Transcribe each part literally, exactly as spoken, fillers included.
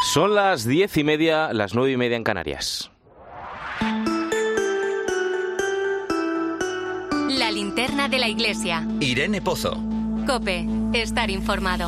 Son las diez y media, las nueve y media en Canarias. La linterna de la iglesia. Irene Pozo. COPE. Estar informado.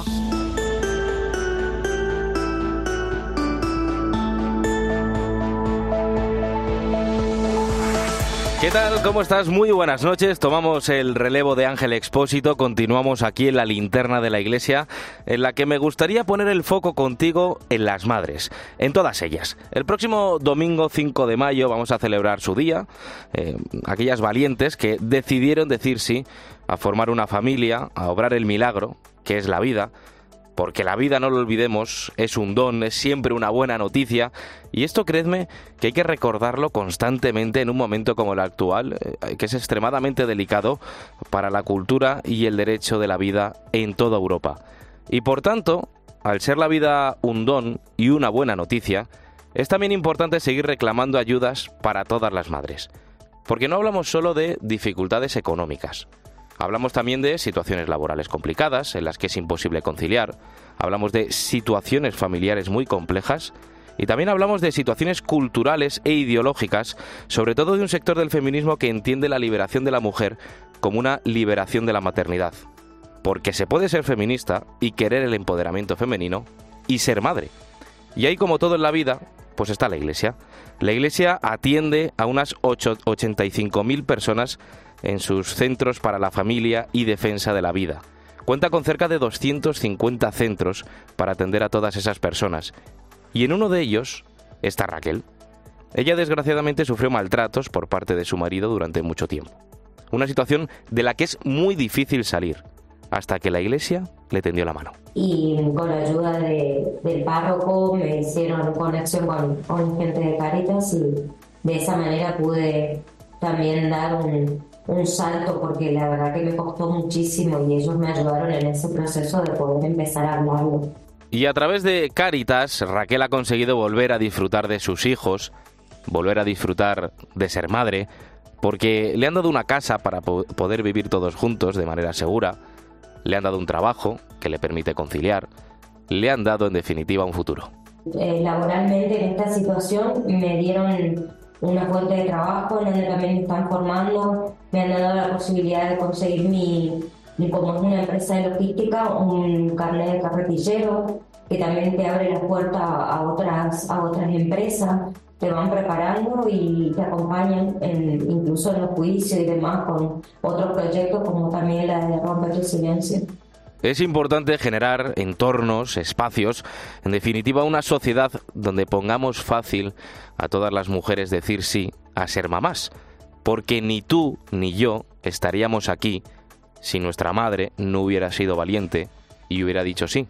¿Qué tal? ¿Cómo estás? Muy buenas noches. Tomamos el relevo de Ángel Expósito. Continuamos aquí en la linterna de la iglesia, en la que me gustaría poner el foco contigo en las madres, en todas ellas. El próximo domingo cinco de mayo vamos a celebrar su día. Eh, aquellas valientes que decidieron decir sí a formar una familia, a obrar el milagro, que es la vida. Porque la vida, no lo olvidemos, es un don, es siempre una buena noticia. Y esto, creedme, que hay que recordarlo constantemente en un momento como el actual, que es extremadamente delicado para la cultura y el derecho de la vida en toda Europa. Y por tanto, al ser la vida un don y una buena noticia, es también importante seguir reclamando ayudas para todas las madres. Porque no hablamos solo de dificultades económicas. Hablamos también de situaciones laborales complicadas, en las que es imposible conciliar. Hablamos de situaciones familiares muy complejas. Y también hablamos de situaciones culturales e ideológicas, sobre todo de un sector del feminismo que entiende la liberación de la mujer como una liberación de la maternidad. Porque se puede ser feminista y querer el empoderamiento femenino y ser madre. Y ahí, como todo en la vida, pues está la Iglesia. La Iglesia atiende a unas ochenta y cinco mil personas en sus centros para la familia y defensa de la vida. Cuenta con cerca de doscientos cincuenta centros para atender a todas esas personas. Y en uno de ellos está Raquel. Ella desgraciadamente sufrió maltratos por parte de su marido durante mucho tiempo. Una situación de la que es muy difícil salir, hasta que la Iglesia le tendió la mano. Y con la ayuda de, del párroco me hicieron conexión con, con gente de Cáritas y de esa manera pude también dar un, un salto, porque la verdad que me costó muchísimo y ellos me ayudaron en ese proceso de poder empezar a hablarlo. Y a través de Cáritas, Raquel ha conseguido volver a disfrutar de sus hijos, volver a disfrutar de ser madre, porque le han dado una casa para po- poder vivir todos juntos de manera segura, le han dado un trabajo que le permite conciliar, le han dado en definitiva un futuro. Eh, laboralmente en esta situación me dieron una fuente de trabajo en donde también me están formando, me han dado la posibilidad de conseguir mi, mi como es una empresa de logística, un carnet de carretillero que también te abre la puerta a otras, a otras empresas, te van preparando y te acompañan en, incluso en los juicios y demás con otros proyectos como también la de Romper el Silencio. Es importante generar entornos, espacios, en definitiva una sociedad donde pongamos fácil a todas las mujeres decir sí a ser mamás, porque ni tú ni yo estaríamos aquí si nuestra madre no hubiera sido valiente y hubiera dicho sí.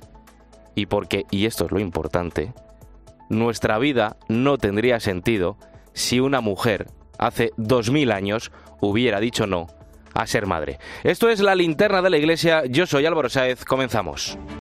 Y porque, y esto es lo importante, nuestra vida no tendría sentido si una mujer hace dos mil años hubiera dicho no a ser madre. Esto es la linterna de la iglesia. Yo soy Álvaro Sáez. Comenzamos.